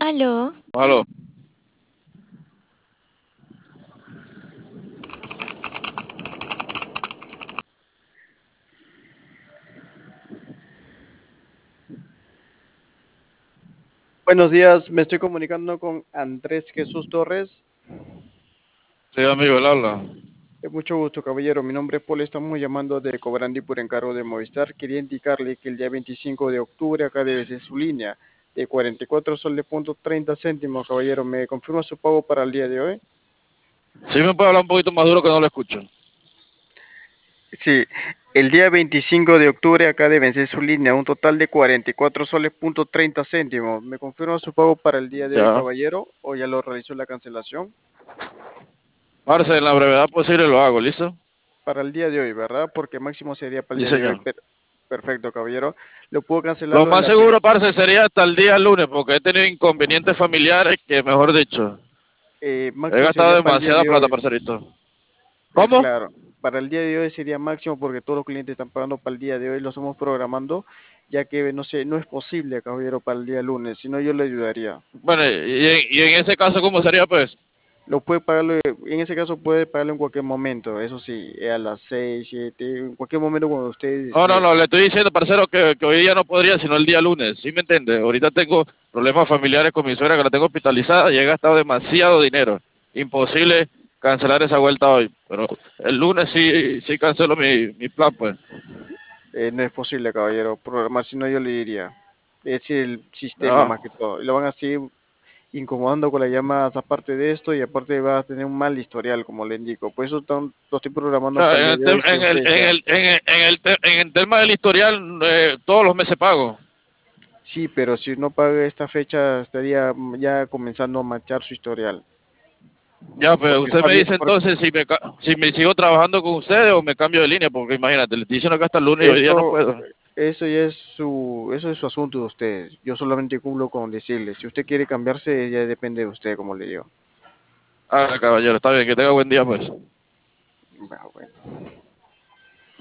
Aló, Aló. Buenos días, me estoy comunicando con Andrés Jesús Torres. Sí, amigo, él habla. Mucho gusto, caballero. Mi nombre es Paul, estamos llamando de Cobrandi por encargo de Movistar. Quería indicarle que el día 25 de octubre acá debe ser su línea de 44 soles punto 30 céntimos, caballero. ¿Me confirma su pago para el día de hoy? Sí me puede hablar un poquito más duro que no lo escucho. Sí, el día 25 de octubre acá debe ser su línea, un total de 44 soles punto 30 céntimos. ¿Me confirma su pago para el día de hoy, Ya. caballero? ¿O ya lo realizó la cancelación? Parce, en la brevedad posible lo hago, ¿listo? Para el día de hoy, ¿verdad? Porque máximo sería para el Sí, día de hoy. señor. Perfecto, caballero. Lo puedo Lo cancelarlo en más la seguro, parce, sería hasta el día lunes, porque he tenido inconvenientes familiares que, mejor dicho, he máximo gastado sería para el día demasiada de plata, hoy. parcerito. ¿Cómo? Claro, para el día de hoy sería máximo porque todos los clientes están pagando para el día de hoy. Lo estamos programando, ya que no sé, no es posible, caballero, para el día lunes. Si no, yo le ayudaría. Bueno, y en ese caso, ¿cómo sería, pues? Lo puede pagarlo, en ese caso puede pagarlo en cualquier momento. Eso sí, a las 6, 7, en cualquier momento cuando usted No, no, desee. no, le estoy diciendo, parcero, que hoy día no podría, sino el día lunes, ¿sí me entiende? Ahorita tengo problemas familiares con mi suegra que la tengo hospitalizada y he gastado demasiado dinero. Imposible cancelar esa vuelta hoy, pero el lunes sí cancelo mi plan, pues. No es posible, caballero, programar, si no yo le diría. Es el sistema No, más que todo. Y lo van a seguir incomodando con las llamadas aparte de esto y aparte va a tener un mal historial, como le indico. Por eso lo estoy programando no, para el día de hoy que usted sea. en el tema del historial, todos los meses pago. Sí, pero si no paga esta fecha estaría ya comenzando a manchar su historial. Ya, pues Porque usted está me bien, dice entonces si me sigo trabajando con ustedes o me cambio de línea, porque imagínate, le estoy diciendo que hasta el lunes y hoy día no eso, puedo. eso es su asunto de usted. Yo solamente cumplo con decirle. Si usted quiere cambiarse, ya depende de usted, como le digo. Ah, caballero, está bien, que tenga buen día, pues. Bueno, bueno.